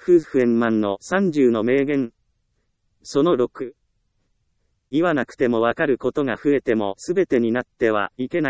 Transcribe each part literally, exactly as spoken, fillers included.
夫婦円満のさんじゅうの名言。そのろく。言わなくてもわかることが増えても全てになってはいけない。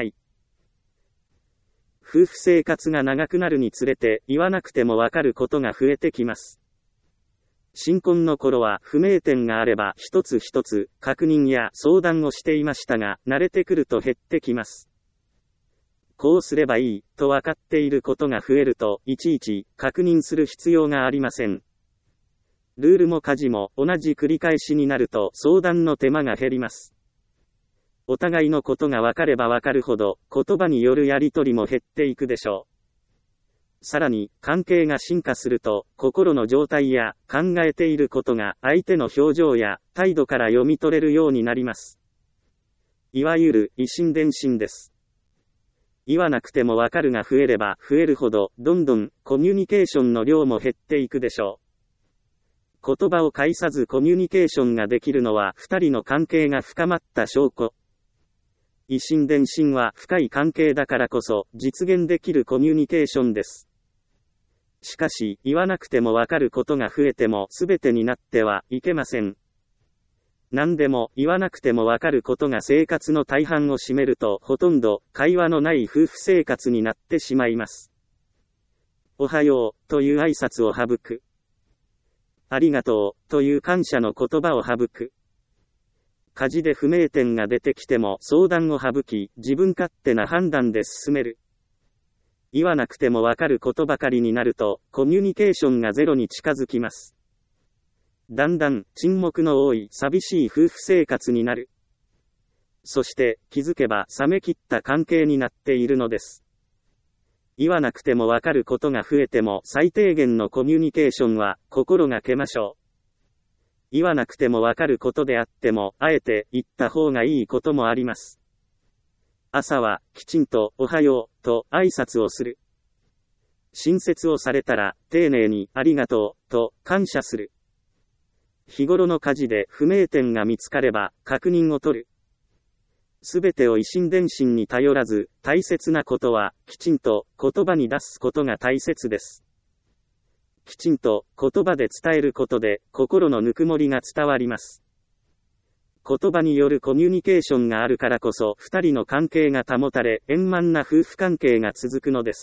夫婦生活が長くなるにつれて言わなくてもわかることが増えてきます。新婚の頃は不明点があれば一つ一つ確認や相談をしていましたが、慣れてくると減ってきます。こうすればいいと分かっていることが増えるといちいち確認する必要がありません。ルールも家事も同じ繰り返しになると相談の手間が減ります。お互いのことが分かれば分かるほど言葉によるやりとりも減っていくでしょう。さらに関係が進化すると心の状態や考えていることが相手の表情や態度から読み取れるようになります。いわゆる以心伝心です。言わなくてもわかるが増えれば増えるほどどんどんコミュニケーションの量も減っていくでしょう。言葉を介さずコミュニケーションができるのは二人の関係が深まった証拠。以心伝心は深い関係だからこそ実現できるコミュニケーションです。しかし言わなくてもわかることが増えても全てになってはいけません。何でも言わなくてもわかることが生活の大半を占めるとほとんど会話のない夫婦生活になってしまいます。おはようという挨拶を省く。ありがとうという感謝の言葉を省く。家事で不明点が出てきても相談を省き、自分勝手な判断で進める。言わなくてもわかることばかりになるとコミュニケーションがゼロに近づきます。だんだん沈黙の多い寂しい夫婦生活になる。そして気づけば冷め切った関係になっているのです。言わなくてもわかることが増えても最低限のコミュニケーションは心がけましょう。言わなくてもわかることであってもあえて言った方がいいこともあります。朝はきちんとおはようと挨拶をする。親切をされたら丁寧にありがとうと感謝する。日頃の家事で不明点が見つかれば確認を取る。すべてを以心伝心に頼らず、大切なことはきちんと言葉に出すことが大切です。きちんと言葉で伝えることで心のぬくもりが伝わります。言葉によるコミュニケーションがあるからこそ二人の関係が保たれ円満な夫婦関係が続くのです。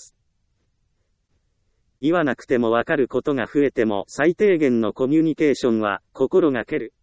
言わなくてもわかることが増えても最低限のコミュニケーションは心がける。